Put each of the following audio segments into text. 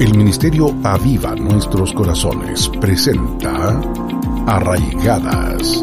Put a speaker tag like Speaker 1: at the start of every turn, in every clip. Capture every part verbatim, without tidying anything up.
Speaker 1: El Ministerio Aviva Nuestros Corazones presenta Arraigadas.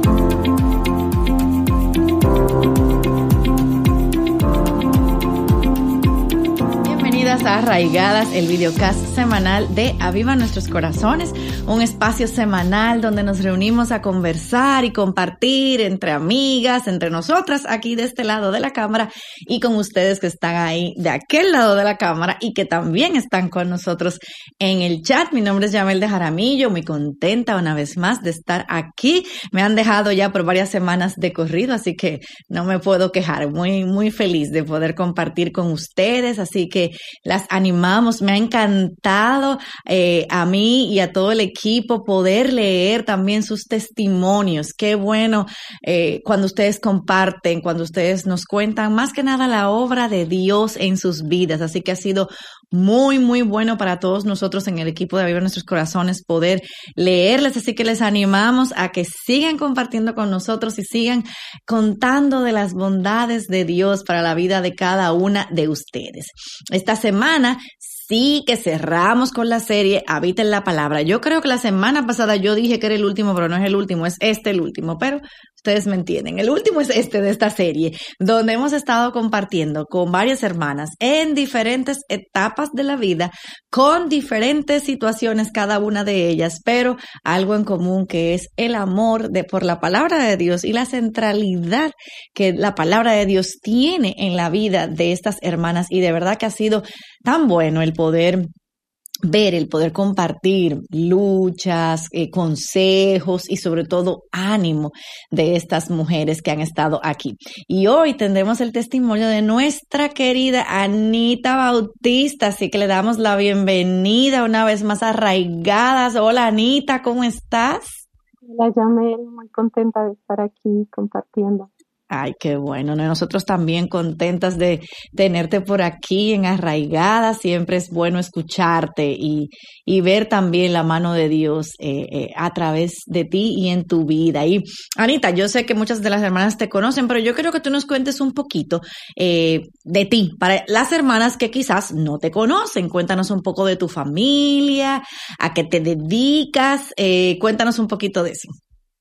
Speaker 2: Bienvenidas a Arraigadas, el videocast semanal de Aviva Nuestros Corazones, un espacio semanal donde nos reunimos a conversar y compartir entre amigas, entre nosotras aquí de este lado de la cámara y con ustedes que están ahí de aquel lado de la cámara y que también están con nosotros en el chat. Mi nombre es Yamel de Jaramillo, muy contenta una vez más de estar aquí. Me han dejado ya por varias semanas de corrido, así que no me puedo quejar. Muy, muy feliz de poder compartir con ustedes, así que las animamos. Me ha encantado eh, a mí y a todo el equipo poder leer también sus testimonios. Qué bueno eh, cuando ustedes comparten, cuando ustedes nos cuentan más que nada la obra de Dios en sus vidas. Así que ha sido muy, muy bueno para todos nosotros en el equipo de Aviva Nuestros Corazones poder leerles. Así que les animamos a que sigan compartiendo con nosotros y sigan contando de las bondades de Dios para la vida de cada una de ustedes. Esta semana sí que cerramos con la serie Habita en la Palabra. Yo creo que la semana pasada yo dije que era el último, pero no es el último, es este el último, pero ustedes me entienden. El último es este de esta serie, donde hemos estado compartiendo con varias hermanas en diferentes etapas de la vida, con diferentes situaciones cada una de ellas, pero algo en común que es el amor de, por la palabra de Dios y la centralidad que la palabra de Dios tiene en la vida de estas hermanas. Y de verdad que ha sido tan bueno el poder ver, el poder compartir luchas, eh, consejos y sobre todo ánimo de estas mujeres que han estado aquí. Y hoy tendremos el testimonio de nuestra querida Anita Bautista, así que le damos la bienvenida una vez más a Arraigadas. Hola Anita, ¿cómo estás?
Speaker 3: Hola Yamel, muy contenta de estar aquí compartiendo.
Speaker 2: Ay, qué bueno, ¿no? Nosotros también contentas de tenerte por aquí en Arraigadas. Siempre es bueno escucharte y, y ver también la mano de Dios eh, eh, a través de ti y en tu vida. Y Anita, yo sé que muchas de las hermanas te conocen, pero yo quiero que tú nos cuentes un poquito eh, de ti, para las hermanas que quizás no te conocen. Cuéntanos un poco de tu familia, a qué te dedicas, eh, cuéntanos un poquito de eso.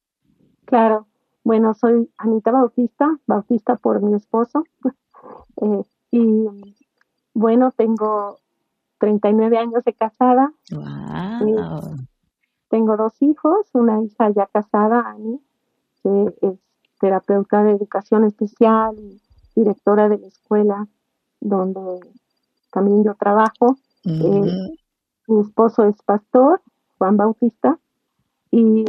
Speaker 3: Claro. Bueno, soy Anita Bautista, Bautista por mi esposo, eh, y bueno, tengo treinta y nueve años de casada.
Speaker 2: Wow.
Speaker 3: Eh, tengo dos hijos, una hija ya casada, Ani, que es terapeuta de educación especial y directora de la escuela donde también yo trabajo.
Speaker 2: Mm-hmm.
Speaker 3: Eh, mi esposo es pastor, Juan Bautista, y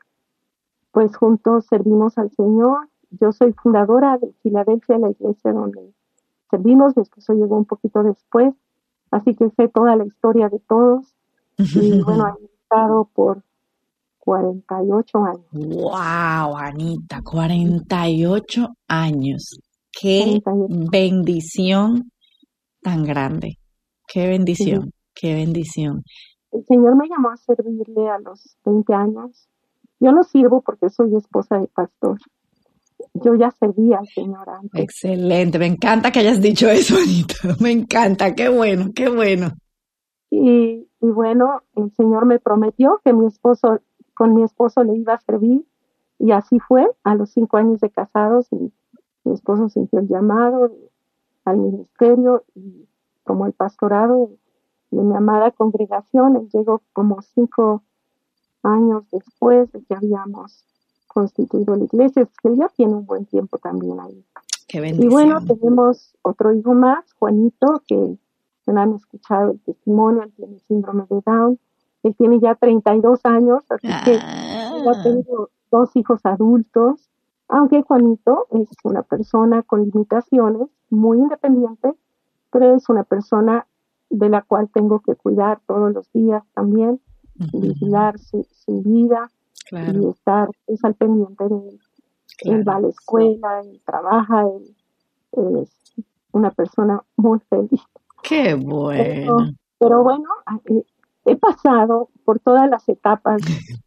Speaker 3: pues juntos servimos al Señor. Yo soy fundadora de Filadelfia, la iglesia donde servimos. Mi esposo llegó un poquito después, así que sé toda la historia de todos. Y bueno, he estado por cuarenta y ocho años.
Speaker 2: ¡Wow, Anita! cuarenta y ocho años. ¡Qué cuarenta y ocho. Bendición tan grande! ¡Qué bendición! Sí. ¡Qué bendición!
Speaker 3: El Señor me llamó a servirle a los veinte años. Yo no sirvo porque soy esposa de pastor. Yo ya servía al Señor antes.
Speaker 2: Excelente, me encanta que hayas dicho eso, Anita. Me encanta, qué bueno, qué bueno.
Speaker 3: Y, y bueno, el Señor me prometió que mi esposo, con mi esposo le iba a servir. Y así fue. A los cinco años de casados, mi, mi esposo sintió el llamado al ministerio y como el pastorado de mi amada congregación. Él llegó como cinco años después de que habíamos constituido la iglesia, es que ya tiene un buen tiempo también ahí.
Speaker 2: Qué bendición.
Speaker 3: Y bueno, tenemos otro hijo más, Juanito, que me han escuchado el testimonio, él tiene síndrome de Down, él tiene ya treinta y dos años, así ah. que ya tengo dos hijos adultos, aunque Juanito es una persona con limitaciones, muy independiente, pero es una persona de la cual tengo que cuidar todos los días también, uh-huh. vigilar su, su vida, claro. y estar pues, al pendiente de él. Claro. Él va a la escuela, él trabaja, él, él es una persona muy feliz.
Speaker 2: ¡Qué bueno!
Speaker 3: Pero, pero bueno, eh, he pasado por todas las etapas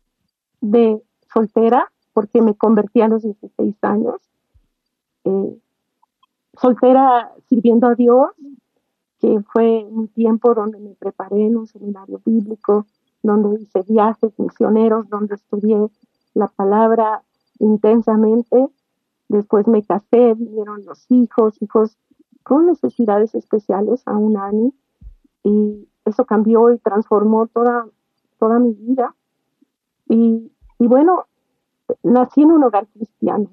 Speaker 3: de soltera, porque me convertí a los dieciséis años. Eh, soltera sirviendo a Dios, que fue mi tiempo donde me preparé en un seminario bíblico, donde hice viajes misioneros, donde estudié la palabra intensamente. Después me casé, vinieron los hijos, hijos con necesidades especiales a un año, y eso cambió y transformó toda, toda mi vida. Y, y bueno, nací en un hogar cristiano,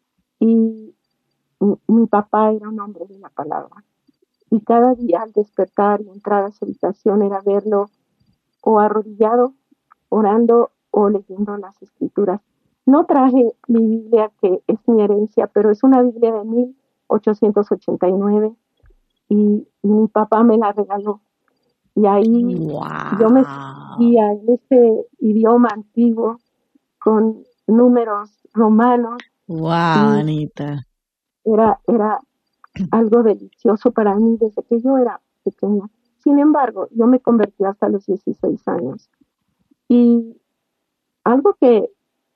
Speaker 3: y mi, mi papá era un hombre de la palabra. Y cada día al despertar y entrar a su habitación era verlo o arrodillado, orando o leyendo las escrituras. No traje mi Biblia, que es mi herencia, pero es una Biblia de mil ochocientos ochenta y nueve, y, y mi papá me la regaló. Y ahí
Speaker 2: Wow.
Speaker 3: yo me sentía en este idioma antiguo con números romanos.
Speaker 2: Wow, Anita.
Speaker 3: Era, era algo delicioso para mí desde que yo era pequeña. Sin embargo, yo me convertí hasta los dieciséis años. Y algo que,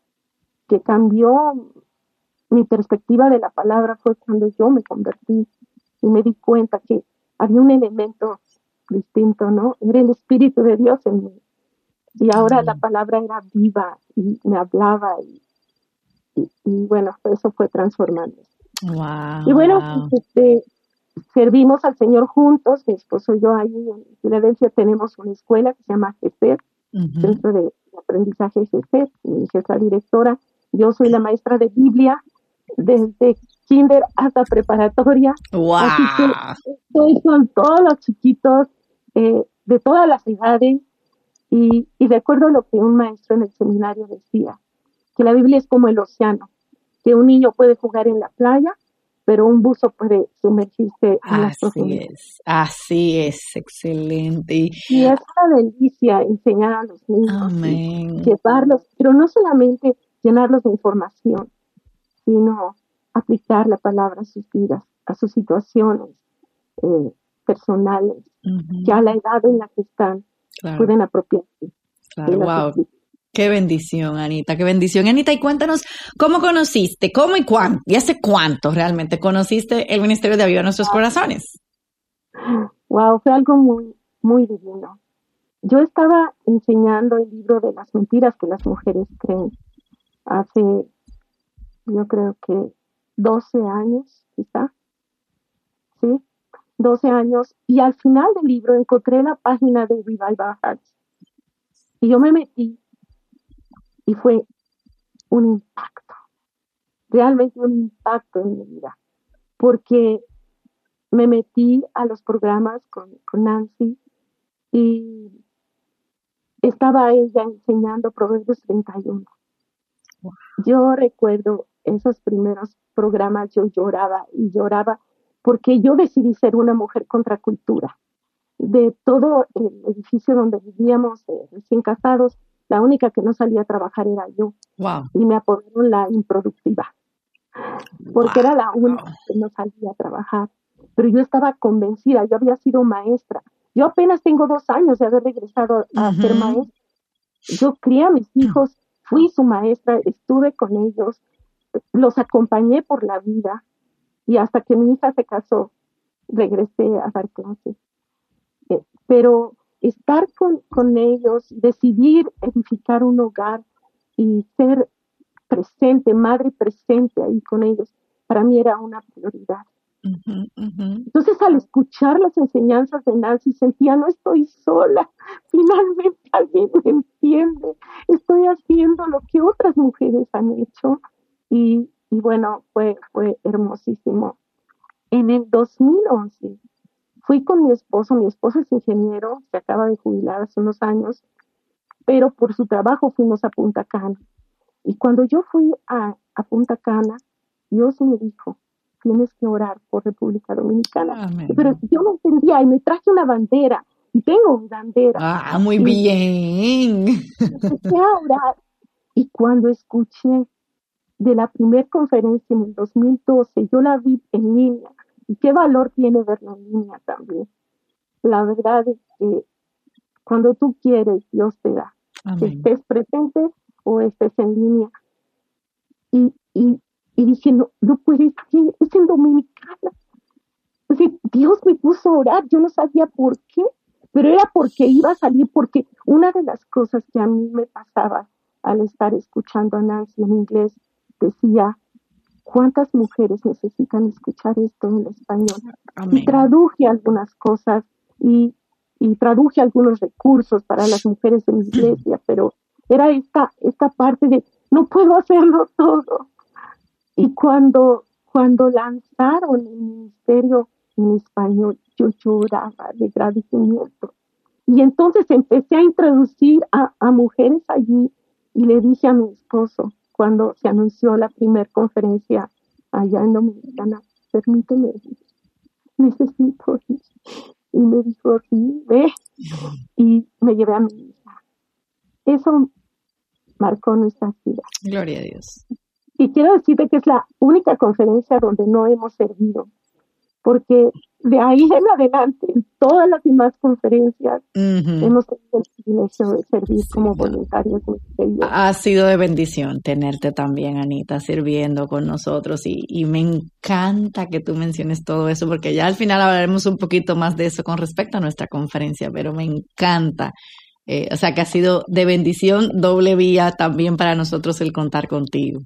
Speaker 3: que cambió mi perspectiva de la palabra fue cuando yo me convertí y me di cuenta que había un elemento distinto, ¿no? Era el Espíritu de Dios en mí. Y ahora la palabra era viva y me hablaba, y, y, y bueno, eso fue transformando.
Speaker 2: Wow,
Speaker 3: y bueno,
Speaker 2: wow.
Speaker 3: Pues, este, servimos al Señor juntos, mi esposo y yo. Ahí en Filadelfia tenemos una escuela que se llama GESED, uh-huh. Centro de Aprendizaje GESED. Mi hija es la directora. Yo soy la maestra de Biblia desde kinder hasta preparatoria.
Speaker 2: Wow.
Speaker 3: Así que estoy con todos los chiquitos eh, de todas las edades, y, y recuerdo lo que un maestro en el seminario decía, que la Biblia es como el océano, que un niño puede jugar en la playa, pero un buzo puede sumergirse en las profundidades.
Speaker 2: Así es, así es, excelente.
Speaker 3: Y es una delicia enseñar a los niños,
Speaker 2: amén,
Speaker 3: llevarlos, pero no solamente llenarlos de información, sino aplicar la palabra a sus vidas, a sus situaciones eh, personales, uh-huh. que a la edad en la que están, claro. pueden apropiarse.
Speaker 2: Claro, wow. Qué bendición, Anita, qué bendición. Anita, y cuéntanos, ¿cómo conociste, cómo y cuánto, y hace cuánto realmente conociste el Ministerio de Aviva Nuestros wow. Corazones?
Speaker 3: Wow, fue algo muy, muy divino. Yo estaba enseñando el libro de las mentiras que las mujeres creen hace, yo creo que doce años, quizá, ¿sí? doce años, y al final del libro encontré la página de Revival Hearts, y yo me metí, y fue un impacto, realmente un impacto en mi vida, porque me metí a los programas con, con Nancy, y estaba ella enseñando Proverbios treinta y uno. Wow. Yo recuerdo esos primeros programas, yo lloraba y lloraba, porque yo decidí ser una mujer contracultura. De todo el edificio donde vivíamos, eh, recién casados, la única que no salía a trabajar era yo.
Speaker 2: Wow.
Speaker 3: Y me apodaron la improductiva, porque wow. era la única que no salía a trabajar. Pero yo estaba convencida, yo había sido maestra. Yo apenas tengo dos años de haber regresado a uh-huh. ser maestra. Yo crié a mis hijos, fui su maestra, estuve con ellos, los acompañé por la vida, y hasta que mi hija se casó, regresé a dar clases. Eh, pero estar con, con ellos, decidir edificar un hogar y ser presente, madre presente ahí con ellos, para mí era una prioridad.
Speaker 2: Uh-huh, uh-huh.
Speaker 3: Entonces, al escuchar las enseñanzas de Nancy, sentía, no estoy sola, finalmente alguien me entiende, estoy haciendo lo que otras mujeres han hecho, y, y bueno, fue, fue hermosísimo. En el dos mil once fui con mi esposo, mi esposo es ingeniero, se acaba de jubilar hace unos años, pero por su trabajo fuimos a Punta Cana. Y cuando yo fui a, a Punta Cana, Dios me dijo, tienes que orar por República Dominicana.
Speaker 2: Amén.
Speaker 3: Pero yo no entendía, y me traje una bandera, y tengo una bandera.
Speaker 2: Ah, muy
Speaker 3: y
Speaker 2: bien.
Speaker 3: Empecé a orar, y cuando escuché de la primera conferencia en el dos mil doce, yo la vi en línea, y qué valor tiene verla en línea también. La verdad es que cuando tú quieres, Dios te da.
Speaker 2: Amén.
Speaker 3: Que estés presente o estés en línea. Y, y, y dije, no, no puede ser, es en Dominicana. O sea, Dios me puso a orar, yo no sabía por qué, pero era porque iba a salir, porque una de las cosas que a mí me pasaba al estar escuchando a Nancy en inglés, decía, ¿cuántas mujeres necesitan escuchar esto en español?
Speaker 2: Amén.
Speaker 3: Y traduje algunas cosas y, y traduje algunos recursos para las mujeres de mi iglesia, pero era esta, esta parte de, no puedo hacerlo todo. Y cuando, cuando lanzaron el ministerio en español, yo lloraba de agradecimiento. Y entonces empecé a introducir a, a mujeres allí y le dije a mi esposo, cuando se anunció la primera conferencia allá en Dominicana, permíteme ir, necesito ir. Y me dijo, sí, ve. Y me llevé a mi hija. Eso marcó nuestra vida.
Speaker 2: Gloria a Dios.
Speaker 3: Y quiero decirte que es la única conferencia donde no hemos servido, porque de ahí en adelante, en todas las demás conferencias, uh-huh. hemos tenido el privilegio de servir sí, como voluntarios.
Speaker 2: Ha sido de bendición tenerte también, Anita, sirviendo con nosotros y, y me encanta que tú menciones todo eso, porque ya al final hablaremos un poquito más de eso con respecto a nuestra conferencia, pero me encanta. Eh, o sea, que ha sido de bendición doble vía también para nosotros el contar contigo.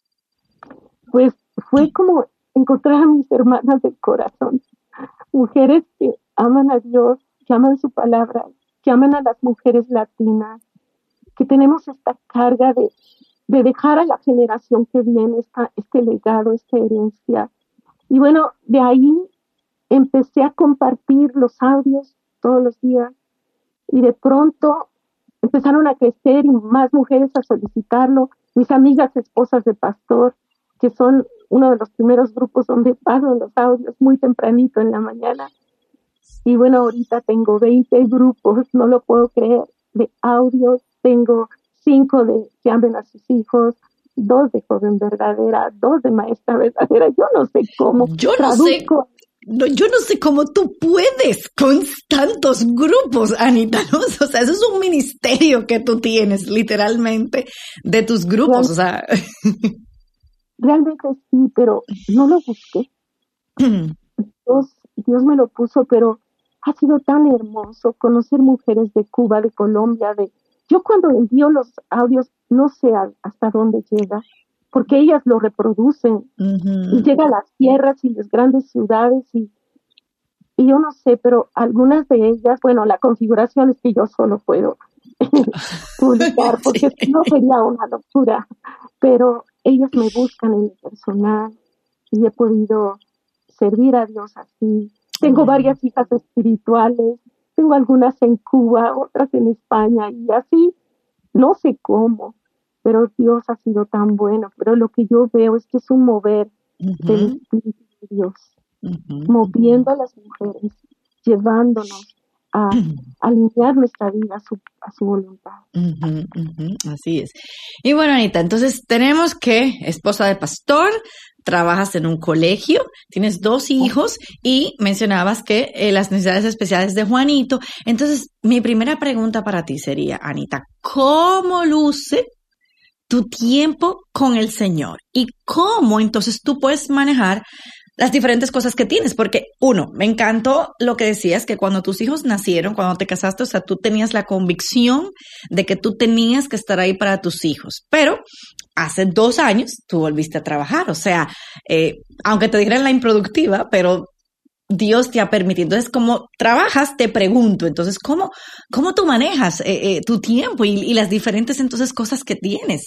Speaker 3: Pues fue como encontrar a mis hermanas del corazón, mujeres que aman a Dios, que aman su palabra, que aman a las mujeres latinas, que tenemos esta carga de, de dejar a la generación que viene esta, este legado, esta herencia. Y bueno, de ahí empecé a compartir los audios todos los días y de pronto empezaron a crecer y más mujeres a solicitarlo. Mis amigas esposas de pastor, que son uno de los primeros grupos donde paso los audios muy tempranito en la mañana. Y bueno, ahorita tengo veinte grupos, no lo puedo creer, de audios. Tengo cinco de que amen a sus hijos, dos de joven verdadera, dos de maestra verdadera. Yo no sé cómo.
Speaker 2: Yo no traduzco. sé. No, yo no sé cómo tú puedes con tantos grupos, Anita, ¿no? O sea, eso es un ministerio que tú tienes, literalmente, de tus grupos, o sea...
Speaker 3: Realmente sí, pero no lo busqué. Dios, Dios me lo puso, pero ha sido tan hermoso conocer mujeres de Cuba, de Colombia, de... Yo cuando envío los audios no sé hasta dónde llega, porque ellas lo reproducen uh-huh. y llega a las tierras y las grandes ciudades y, y yo no sé, pero algunas de ellas, bueno, la configuración es que yo solo puedo publicar, porque sí. si no sería una locura, pero ellas me buscan en mi personal y he podido servir a Dios así. Tengo varias hijas espirituales, tengo algunas en Cuba, otras en España y así, no sé cómo, pero Dios ha sido tan bueno. Pero lo que yo veo es que es un mover uh-huh. del Espíritu de Dios, uh-huh. moviendo a las mujeres, llevándonos a alinear nuestra vida a su, a su voluntad.
Speaker 2: Uh-huh, uh-huh, así es. Y bueno, Anita, entonces tenemos que esposa de pastor, trabajas en un colegio, tienes dos hijos y mencionabas que eh, las necesidades especiales de Juanito. Entonces, mi primera pregunta para ti sería, Anita, ¿cómo luce tu tiempo con el Señor? ¿Y cómo entonces tú puedes manejar las diferentes cosas que tienes? Porque, uno, me encantó lo que decías, que cuando tus hijos nacieron, cuando te casaste, o sea, tú tenías la convicción de que tú tenías que estar ahí para tus hijos. Pero hace dos años tú volviste a trabajar. O sea, eh, aunque te dijeran la improductiva, pero Dios te ha permitido. Entonces, ¿cómo trabajas? Te pregunto. Entonces, ¿cómo, cómo tú manejas eh, eh, tu tiempo y, y las diferentes, entonces, cosas que tienes?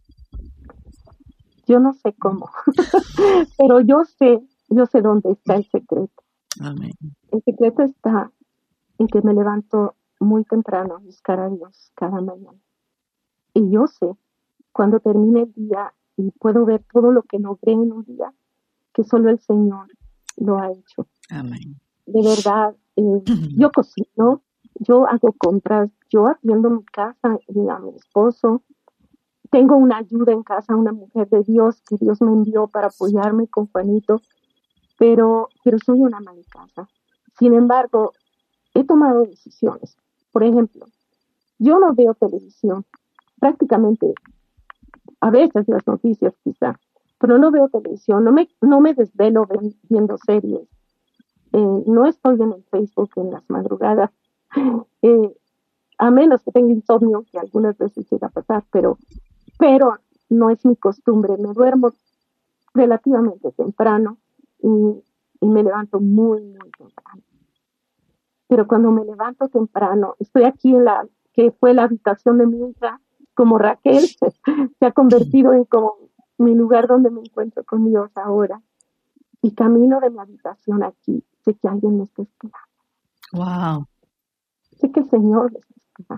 Speaker 3: Yo no sé cómo, pero yo sé, yo sé dónde está el secreto.
Speaker 2: Amén.
Speaker 3: El secreto está en que me levanto muy temprano a buscar a Dios cada mañana. Y yo sé, cuando termine el día y puedo ver todo lo que logré en un día, que solo el Señor lo ha hecho.
Speaker 2: Amén.
Speaker 3: De verdad, eh, yo cocino, yo hago compras, yo atiendo mi casa y a mi esposo. Tengo una ayuda en casa, una mujer de Dios que Dios me envió para apoyarme con Juanito, pero, pero soy una ama de casa. Sin embargo, he tomado decisiones. Por ejemplo, yo no veo televisión, prácticamente, a veces las noticias quizá, pero no veo televisión, no me, no me desvelo viendo series. Eh, no estoy en el Facebook en las madrugadas, eh, a menos que tenga insomnio, que algunas veces llega a pasar, pero, pero no es mi costumbre. Me duermo relativamente temprano y, y me levanto muy, muy temprano. Pero cuando me levanto temprano, estoy aquí en la que fue la habitación de mi hija, como Raquel, se, se ha convertido en como mi lugar donde me encuentro con Dios ahora. Y camino de mi habitación aquí, sé que alguien me está esperando.
Speaker 2: Wow.
Speaker 3: Sé que el Señor me está esperando.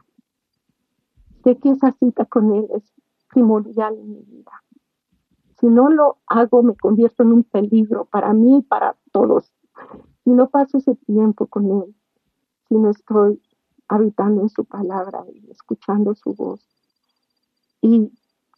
Speaker 3: Sé que esa cita con Él es primordial en mi vida. Si no lo hago, me convierto en un peligro para mí y para todos. Si no paso ese tiempo con Él, si no estoy habitando en su palabra y escuchando su voz. Y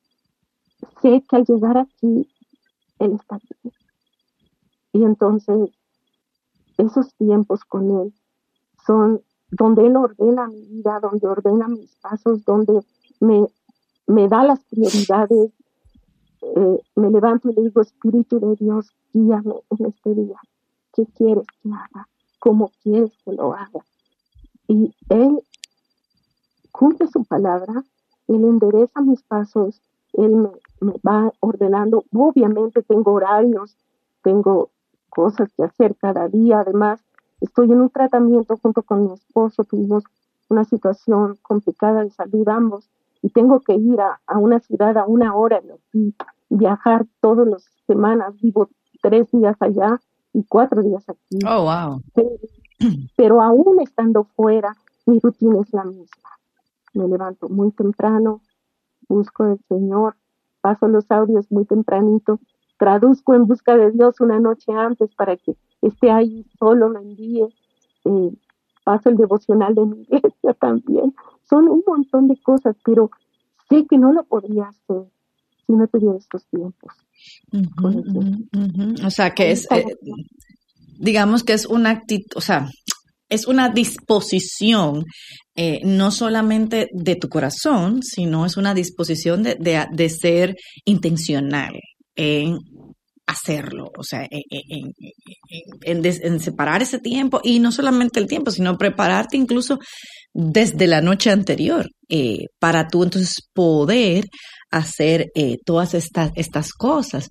Speaker 3: sé que al llegar aquí, Él está aquí. Y entonces, esos tiempos con Él son donde Él ordena mi vida, donde ordena mis pasos, donde me, me da las prioridades. Eh, me levanto y le digo, Espíritu de Dios, guíame en este día. ¿Qué quieres que haga? ¿Cómo quieres que lo haga? Y Él cumple su palabra, Él endereza mis pasos, Él me, me va ordenando. Obviamente tengo horarios, tengo cosas que hacer cada día. Además, estoy en un tratamiento junto con mi esposo, tuvimos una situación complicada de salud ambos y tengo que ir a, a una ciudad a una hora de aquí, viajar todas las semanas, vivo tres días allá y cuatro días aquí.
Speaker 2: Oh, wow.
Speaker 3: Pero, pero aún estando fuera, mi rutina es la misma. Me levanto muy temprano, busco al Señor, paso los audios muy tempranito, traduzco en busca de Dios una noche antes para que esté ahí, solo lo envíe, eh, paso el devocional de mi iglesia también. Son un montón de cosas, pero sé que no lo podría hacer si no tuviera estos tiempos.
Speaker 2: Uh-huh, uh-huh, uh-huh. O sea, que es, eh, digamos que es una actitud, o sea, es una disposición, eh, no solamente de tu corazón, sino es una disposición de, de, de ser intencional en hacerlo, o sea, en, en, en, en, en separar ese tiempo y no solamente el tiempo, sino prepararte incluso desde la noche anterior eh, para tú entonces poder hacer eh, todas estas, estas cosas.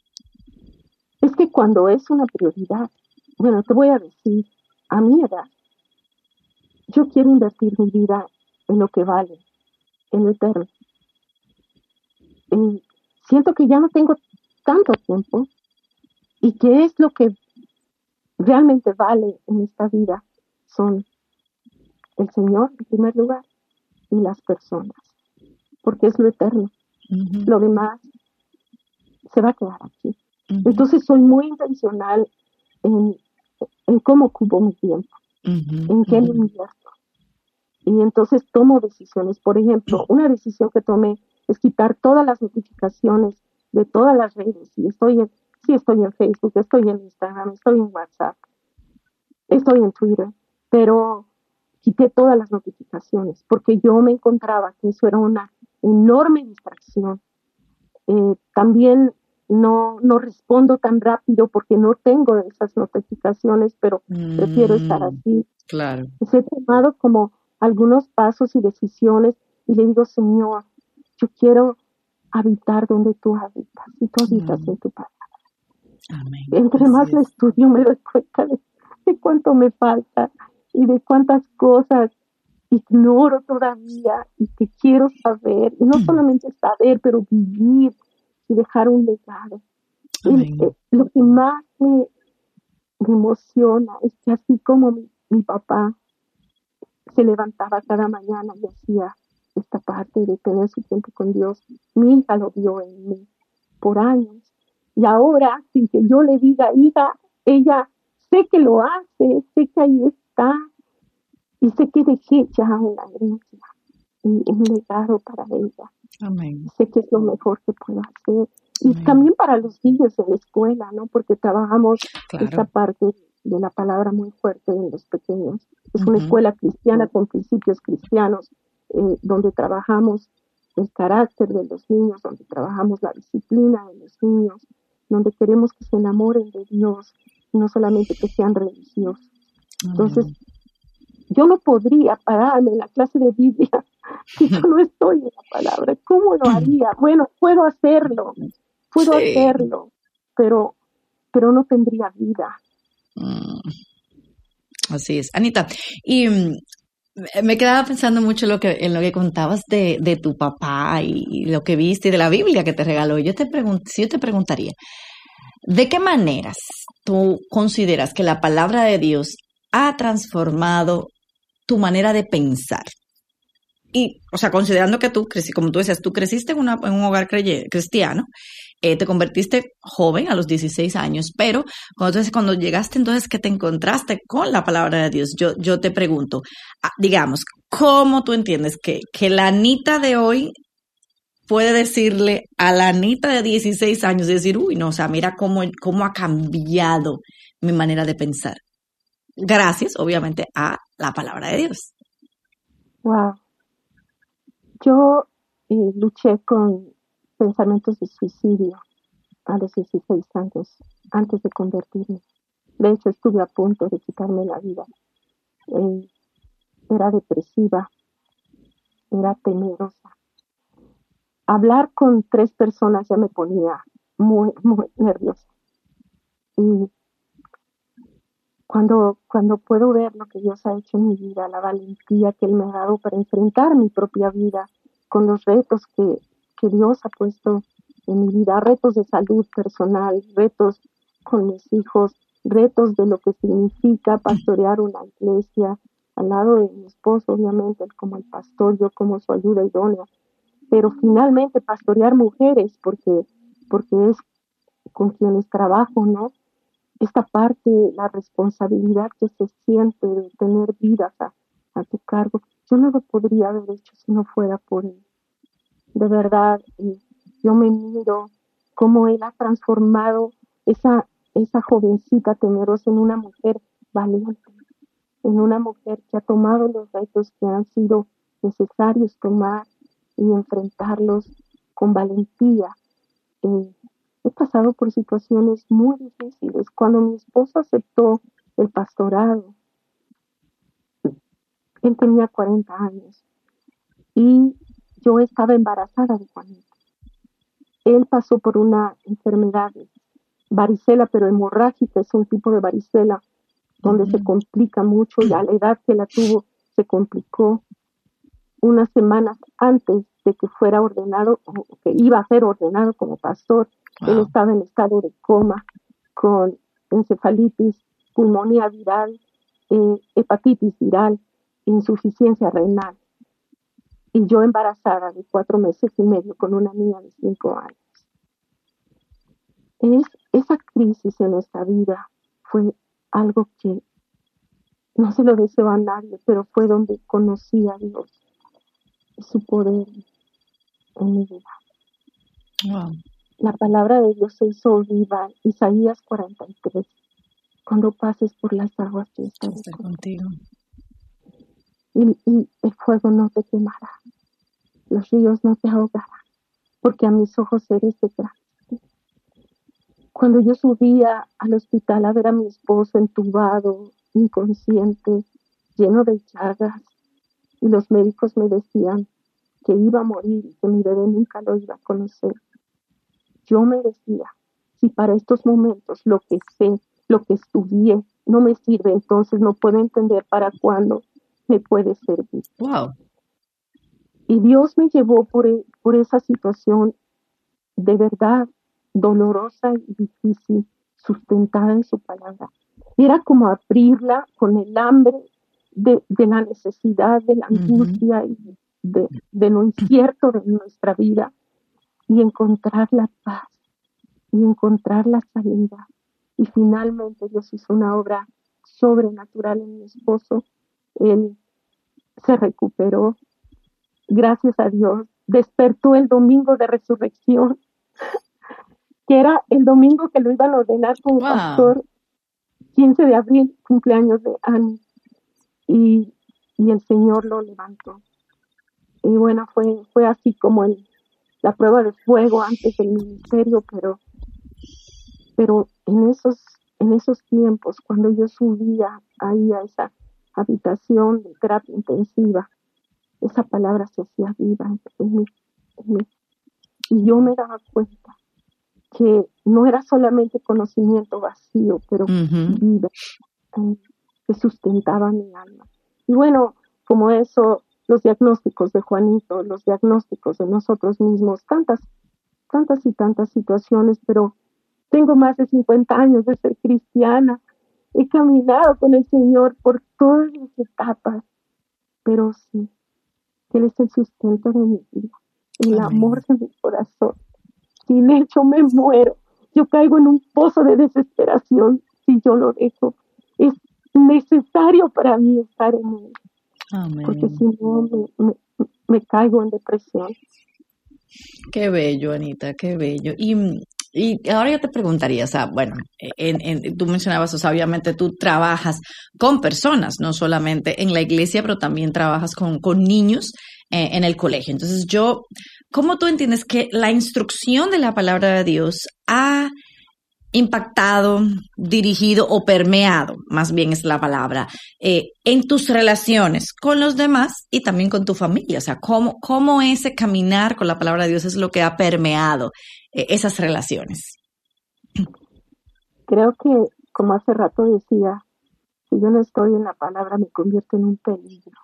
Speaker 3: Es que cuando es una prioridad, bueno, te voy a decir, a mi edad, yo quiero invertir mi vida en lo que vale, en lo eterno. Eh, siento que ya no tengo tanto tiempo y que es lo que realmente vale en esta vida son el Señor en primer lugar y las personas, porque es lo eterno. Uh-huh. Lo demás se va a quedar aquí. Uh-huh. Entonces soy muy intencional en, en cómo ocupo mi tiempo, uh-huh. en qué lo invierto. Y entonces tomo decisiones. Por ejemplo, una decisión que tomé es quitar todas las notificaciones de todas las redes. Y estoy en, sí estoy en Facebook, estoy en Instagram, estoy en WhatsApp, estoy en Twitter, pero quité todas las notificaciones porque yo me encontraba que eso era una enorme distracción. Eh, también no, no respondo tan rápido porque no tengo esas notificaciones, pero mm, prefiero estar así.
Speaker 2: Claro.
Speaker 3: He tomado como algunos pasos y decisiones y le digo, Señor, yo quiero habitar donde tú habitas y tú habitas mm. en tu palabra.
Speaker 2: Amén.
Speaker 3: Entre Así más es. lo estudio me doy cuenta de, de cuánto me falta y de cuántas cosas ignoro todavía y que quiero saber, y no mm. solamente saber, pero vivir y dejar un legado. Y, eh, lo que más me, me emociona es que así como mi, mi papá se levantaba cada mañana y hacía esta parte de tener su tiempo con Dios, mi hija lo vio en mí por años. Y ahora, sin que yo le diga, hija, ella sé que lo hace, sé que ahí está, y sé que dejé ya una herencia y un legado para ella.
Speaker 2: Amén.
Speaker 3: Sé que es lo mejor que puedo hacer. Y Amén. También para los niños en la escuela, ¿no? Porque trabajamos claro. esta parte de la palabra muy fuerte en los pequeños. Es uh-huh. una escuela cristiana con principios cristianos, eh, donde trabajamos el carácter de los niños, donde trabajamos la disciplina de los niños, donde queremos que se enamoren de Dios, sino solamente que sean religiosos. Entonces, yo no podría pararme en la clase de Biblia si yo no estoy en la palabra. ¿Cómo lo haría? Bueno, puedo hacerlo, puedo sí. hacerlo, pero, pero no tendría vida.
Speaker 2: Así es. Anita, y me quedaba pensando mucho en lo que, en lo que contabas de, de tu papá y, y lo que viste y de la Biblia que te regaló. Yo te pregun- si yo te preguntaría, ¿de qué maneras tú consideras que la palabra de Dios ha transformado tu manera de pensar? Y, o sea, considerando que tú, creci- como tú decías, tú creciste en, una, en un hogar crey- cristiano, eh, te convertiste joven a los dieciséis años, pero cuando, entonces, cuando llegaste entonces que te encontraste con la palabra de Dios, yo, yo te pregunto, ah, digamos, ¿cómo tú entiendes que, que la Anita de hoy puede decirle a la Anita de dieciséis años, decir, uy, no, o sea, mira cómo, cómo ha cambiado mi manera de pensar? Gracias, obviamente, a la palabra de Dios.
Speaker 3: Wow. Yo eh, luché con pensamientos de suicidio a los dieciséis años, antes de convertirme. De hecho, estuve a punto de quitarme la vida. Eh, era depresiva, era temerosa. Hablar con tres personas ya me ponía muy, muy nerviosa. Y cuando, cuando puedo ver lo que Dios ha hecho en mi vida, la valentía que Él me ha dado para enfrentar mi propia vida con los retos que, que Dios ha puesto en mi vida, retos de salud personal, retos con mis hijos, retos de lo que significa pastorear una iglesia, al lado de mi esposo, obviamente, él como el pastor, yo como su ayuda idónea, pero finalmente pastorear mujeres, porque, porque es con quienes trabajo, ¿no? Esta parte, la responsabilidad que se siente de tener vidas a, a tu cargo, yo no lo podría haber hecho si no fuera por Él. De verdad, eh, yo me miro cómo Él ha transformado esa, esa jovencita temerosa en una mujer valiente, en una mujer que ha tomado los retos que han sido necesarios tomar y enfrentarlos con valentía. Eh, he pasado por situaciones muy difíciles. Cuando mi esposo aceptó el pastorado, él tenía cuarenta años y yo estaba embarazada de Juanito. Él pasó por una enfermedad de varicela, pero hemorrágica, es un tipo de varicela donde uh-huh. se complica mucho y a la edad que la tuvo se complicó. Unas semanas antes de que fuera ordenado, o que iba a ser ordenado como pastor, wow. Él estaba en estado de coma con encefalitis, pulmonía viral, eh, hepatitis viral, insuficiencia renal. Y yo embarazada de cuatro meses y medio con una niña de cinco años. Es, esa crisis en nuestra vida fue algo que no se lo deseo a nadie, pero fue donde conocí a Dios y su poder en mi vida. Wow. La palabra de Dios se hizo viva, Isaías cuarenta y tres. Cuando pases por las aguas, yo estaré
Speaker 2: contigo.
Speaker 3: Y, y el fuego no te quemará, los ríos no te ahogarán, porque a mis ojos eres de grande. Cuando yo subía al hospital a ver a mi esposo entubado, inconsciente, lleno de llagas, y los médicos me decían que iba a morir y que mi bebé nunca lo iba a conocer, yo me decía, si para estos momentos lo que sé, lo que estudié, no me sirve, entonces no puedo entender para cuándo me puede servir.
Speaker 2: Wow.
Speaker 3: Y Dios me llevó por, por esa situación de verdad dolorosa y difícil, sustentada en su palabra. Era como abrirla con el hambre de, de la necesidad, de la angustia uh-huh. y de, de lo incierto de nuestra vida y encontrar la paz y encontrar la salida. Y finalmente Dios hizo una obra sobrenatural en mi esposo. Él se recuperó, gracias a Dios, despertó el domingo de resurrección, que era el domingo que lo iban a ordenar como wow. pastor, quince de abril, cumpleaños de Ani, y, y el Señor lo levantó. Y bueno, fue, fue así como el, la prueba de fuego antes del ministerio, pero, pero en, esos, en en esos tiempos, cuando yo subía ahí a esa habitación de terapia intensiva, esa palabra se hacía viva en mí, en mí. Y yo me daba cuenta que no era solamente conocimiento vacío, pero uh-huh. vida, eh, que sustentaba mi alma. Y bueno, como eso, los diagnósticos de Juanito, los diagnósticos de nosotros mismos, tantas, tantas y tantas situaciones, pero tengo más de cincuenta años de ser cristiana. He caminado con el Señor por todas las etapas, pero sí, Él es el sustento de mi vida, el Amén. Amor de mi corazón. Sin Él yo me muero. Yo caigo en un pozo de desesperación si yo lo dejo. Es necesario para mí estar en Él. Amén. Porque si no, me, me, me caigo en depresión.
Speaker 2: Qué bello, Anita, qué bello. Y, y ahora yo te preguntaría, o sea, bueno, en, en, tú mencionabas, o sea, obviamente tú trabajas con personas, no solamente en la iglesia, pero también trabajas con, con niños eh, en el colegio. Entonces yo, ¿cómo tú entiendes que la instrucción de la palabra de Dios ha impactado, dirigido o permeado, más bien es la palabra, eh, en tus relaciones con los demás y también con tu familia? O sea, ¿cómo, cómo ese caminar con la palabra de Dios es lo que ha permeado eh, esas relaciones?
Speaker 3: Creo que, como hace rato decía, si yo no estoy en la palabra me convierto en un peligro.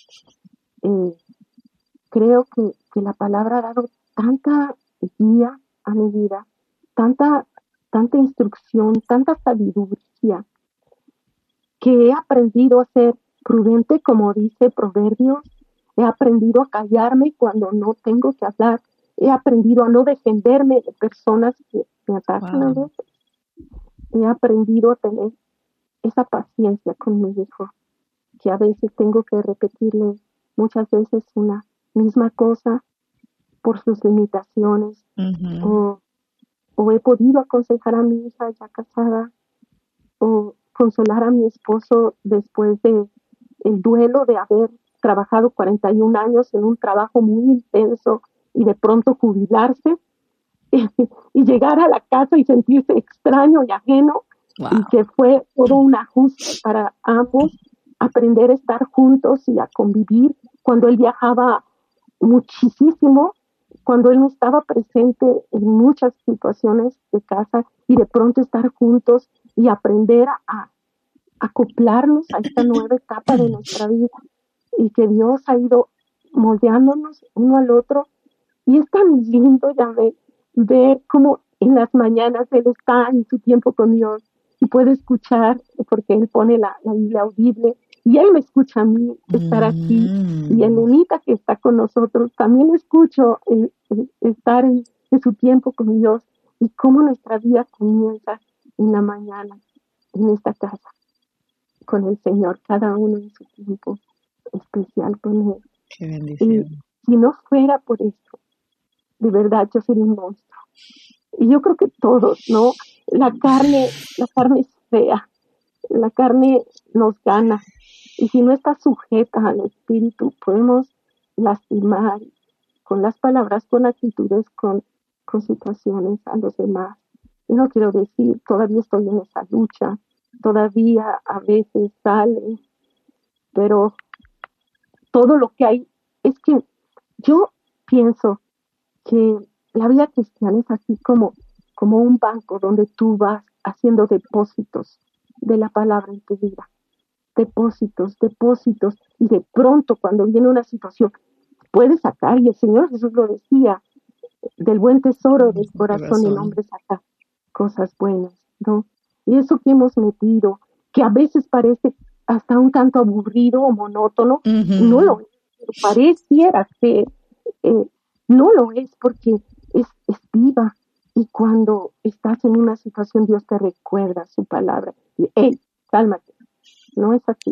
Speaker 3: Eh, creo que, que la palabra ha dado tanta guía a mi vida, tanta tanta instrucción, tanta sabiduría, que he aprendido a ser prudente, como dice Proverbios. He aprendido a callarme cuando no tengo que hablar. He aprendido a no defenderme de personas que me atacan wow. a veces. He aprendido a tener esa paciencia con mi hijo, que a veces tengo que repetirle muchas veces una misma cosa por sus limitaciones, uh-huh. o o he podido aconsejar a mi hija ya casada, o consolar a mi esposo después de el duelo de haber trabajado cuarenta y un años en un trabajo muy intenso y de pronto jubilarse y, y llegar a la casa y sentirse extraño y ajeno, wow. y que fue todo un ajuste para ambos, aprender a estar juntos y a convivir cuando él viajaba muchísimo, cuando él no estaba presente en muchas situaciones de casa, y de pronto estar juntos y aprender a, a acoplarnos a esta nueva etapa de nuestra vida, y que Dios ha ido moldeándonos uno al otro. Y es tan lindo ya ver, ver cómo en las mañanas él está en su tiempo con Dios y puede escuchar, porque él pone la, la Biblia audible, y él me escucha a mí estar aquí, mm. y el nenita que está con nosotros también lo escucho eh, eh, estar en, en su tiempo con Dios, y cómo nuestra vida comienza en la mañana en esta casa con el Señor, cada uno en su tiempo especial con Él.
Speaker 2: Qué bendición.
Speaker 3: Y si no fuera por esto, de verdad yo sería un monstruo. Y yo creo que todos, ¿no? La carne, la carne es fea, la carne nos gana, y si no está sujeta al Espíritu, podemos lastimar con las palabras, con actitudes, con, con situaciones a los demás. Y no quiero decir, todavía estoy en esa lucha, todavía a veces sale, pero todo lo que hay, es que yo pienso que la vida cristiana es así como, como un banco donde tú vas haciendo depósitos de la palabra en tu vida. Depósitos, depósitos, y de pronto cuando viene una situación, puedes sacar, y el Señor Jesús lo decía, del buen tesoro del corazón el hombre saca cosas buenas, ¿no? Y eso que hemos metido, que a veces parece hasta un tanto aburrido o monótono, uh-huh. no lo es, pareciera ser, eh, no lo es, porque es, es viva, y cuando estás en una situación, Dios te recuerda su palabra, y hey, cálmate. No es así,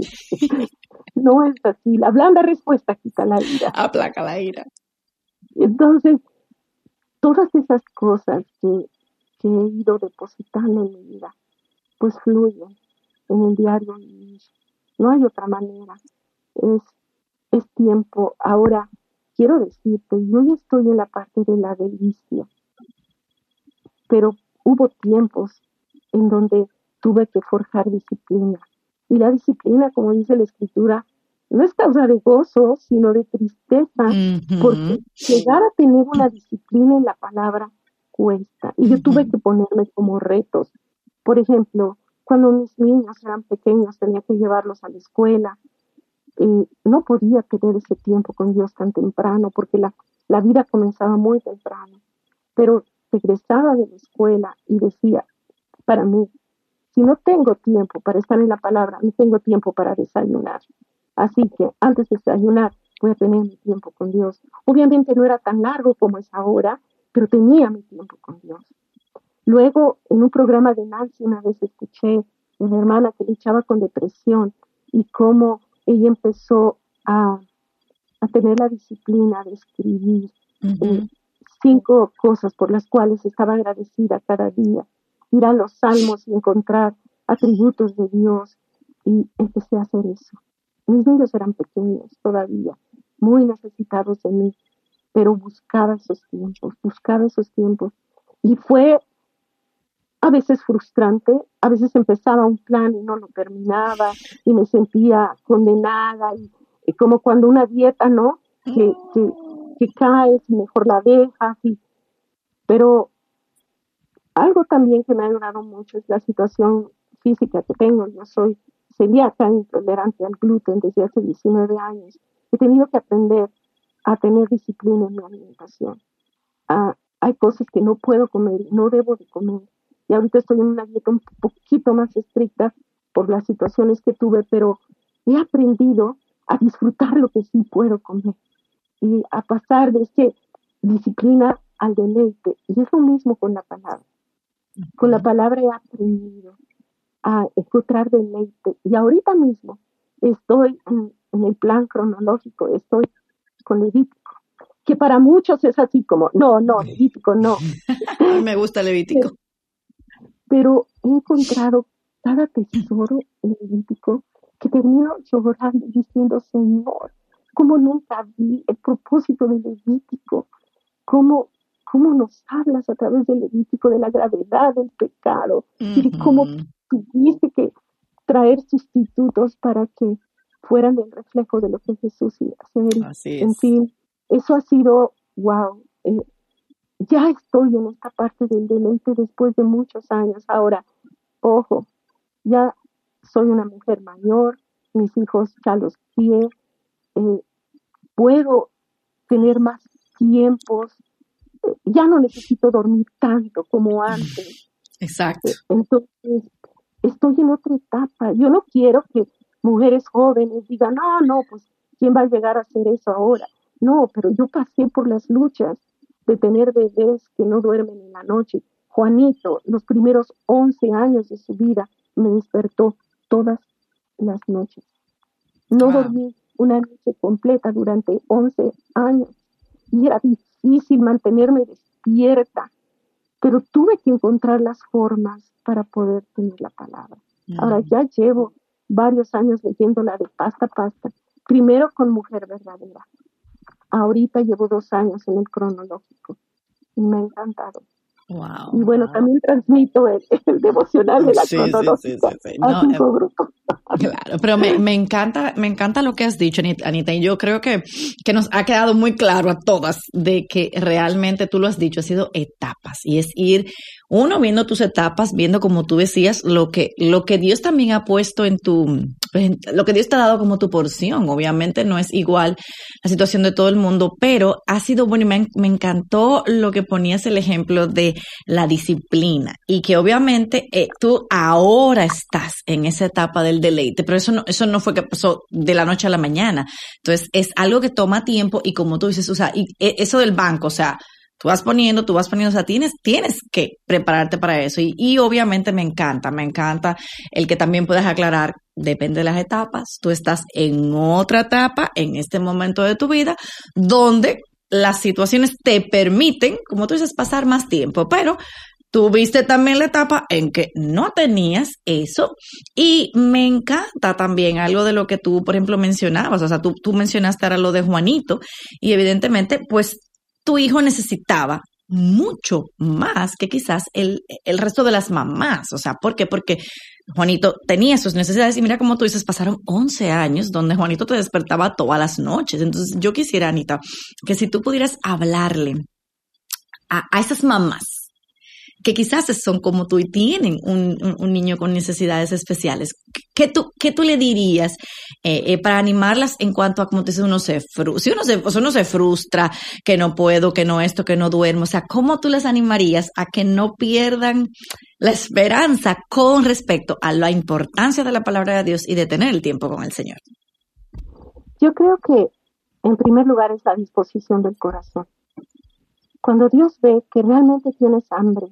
Speaker 3: no es así. La blanda respuesta quita la ira.
Speaker 2: Aplaca la ira.
Speaker 3: Entonces, todas esas cosas que, que he ido depositando en mi vida, pues fluyen en el diario vivir. No hay otra manera. Es, es tiempo. Ahora, quiero decirte, yo ya estoy en la parte de la delicia, pero hubo tiempos en donde tuve que forjar disciplina. Y la disciplina, como dice la Escritura, no es causa de gozo, sino de tristeza, uh-huh. porque llegar a tener una disciplina en la palabra cuesta. Y yo uh-huh. tuve que ponerme como retos. Por ejemplo, cuando mis niños eran pequeños, tenía que llevarlos a la escuela. Eh, no podía tener ese tiempo con Dios tan temprano, porque la, la vida comenzaba muy temprano. Pero regresaba de la escuela y decía, para mí, si no tengo tiempo para estar en la palabra, no tengo tiempo para desayunar. Así que antes de desayunar voy a tener mi tiempo con Dios. Obviamente no era tan largo como es ahora, pero tenía mi tiempo con Dios. Luego, en un programa de Nancy, una vez escuché a una hermana que luchaba con depresión y cómo ella empezó a, a tener la disciplina de escribir uh-huh. eh, cinco cosas por las cuales estaba agradecida cada día. Ir a los salmos y encontrar atributos de Dios, y empecé a hacer eso. Mis niños eran pequeños todavía, muy necesitados de mí, pero buscaba esos tiempos, buscaba esos tiempos. Y fue a veces frustrante, a veces empezaba un plan y no lo terminaba, y me sentía condenada, y, y como cuando una dieta, ¿no? Que, que, que caes y mejor la dejas, y, pero algo también que me ha ayudado mucho es la situación física que tengo. Yo soy celíaca, intolerante al gluten desde hace diecinueve años. He tenido que aprender a tener disciplina en mi alimentación. Ah, hay cosas que no puedo comer, no debo de comer. Y ahorita estoy en una dieta un poquito más estricta por las situaciones que tuve, pero he aprendido a disfrutar lo que sí puedo comer y a pasar de esa disciplina al deleite. Y es lo mismo con la palabra. Con la palabra he aprendido a encontrar deleite. Y ahorita mismo estoy en, en el plan cronológico, estoy con Levítico, que para muchos es así como, no, no, Levítico no.
Speaker 2: A mí me gusta Levítico.
Speaker 3: Pero he encontrado cada tesoro en Levítico que termino llorando diciendo, Señor, cómo nunca vi el propósito de Levítico, cómo cómo nos hablas a través del Levítico de la gravedad del pecado uh-huh. y de cómo tuviste que traer sustitutos para que fueran el reflejo de lo que Jesús iba a hacer.
Speaker 2: Así es.
Speaker 3: En fin, eso ha sido, wow, eh, ya estoy en esta parte del deleite después de muchos años. Ahora, ojo, ya soy una mujer mayor, mis hijos ya los crié, eh, puedo tener más tiempos, ya no necesito dormir tanto como antes.
Speaker 2: Exacto.
Speaker 3: Entonces, estoy en otra etapa. Yo no quiero que mujeres jóvenes digan, no, no, pues, ¿quién va a llegar a hacer eso ahora? No, pero yo pasé por las luchas de tener bebés que no duermen en la noche. Juanito, los primeros once años de su vida, me despertó todas las noches. No wow. dormí una noche completa durante once años. Y era difícil mantenerme despierta, pero tuve que encontrar las formas para poder tener la palabra. Mm. Ahora ya llevo varios años leyéndola de pasta a pasta, primero con Mujer Verdadera. Ahorita llevo dos años en el cronológico y me ha encantado.
Speaker 2: Wow,
Speaker 3: y bueno,
Speaker 2: wow.
Speaker 3: también transmito el, el devocional de la
Speaker 2: sí,
Speaker 3: cronológica
Speaker 2: sí, sí, sí, sí.
Speaker 3: a
Speaker 2: No,
Speaker 3: cinco
Speaker 2: eh,
Speaker 3: grupos.
Speaker 2: Claro, pero me, me encanta, me encanta lo que has dicho, Anita, y yo creo que, que nos ha quedado muy claro a todas de que realmente tú lo has dicho, ha sido etapas, y es ir, uno, viendo tus etapas, viendo como tú decías, lo que, lo que Dios también ha puesto en tu, en, lo que Dios te ha dado como tu porción. Obviamente no es igual la situación de todo el mundo, pero ha sido bueno, y me, me encantó lo que ponías el ejemplo de la disciplina, y que obviamente eh, tú ahora estás en esa etapa del deleite, pero eso no, eso no fue que pasó de la noche a la mañana. Entonces es algo que toma tiempo, y como tú dices, o sea, y eso del banco, o sea, tú vas poniendo, tú vas poniendo, o sea, tienes, tienes que prepararte para eso. Y, y obviamente me encanta, me encanta el que también puedas aclarar, depende de las etapas, tú estás en otra etapa, en este momento de tu vida, donde las situaciones te permiten, como tú dices, pasar más tiempo, pero tuviste también la etapa en que no tenías eso. Y me encanta también algo de lo que tú, por ejemplo, mencionabas, o sea, tú, tú mencionaste ahora lo de Juanito, y evidentemente, pues, tu hijo necesitaba mucho más que quizás el, el resto de las mamás. O sea, ¿por qué? Porque Juanito tenía sus necesidades y mira como tú dices, pasaron once años donde Juanito te despertaba todas las noches. Entonces yo quisiera, Anita, que si tú pudieras hablarle a, a esas mamás que quizás son como tú y tienen un, un, un niño con necesidades especiales, ¿qué tú, qué tú le dirías eh, eh, para animarlas en cuanto a, como te dices, uno se frustra, si uno se, o sea, uno se frustra, que no puedo, que no esto, que no duermo, o sea, ¿cómo tú les animarías a que no pierdan la esperanza con respecto a la importancia de la palabra de Dios y de tener el tiempo con el Señor?
Speaker 3: Yo creo que en primer lugar es la disposición del corazón. Cuando Dios ve que realmente tienes hambre,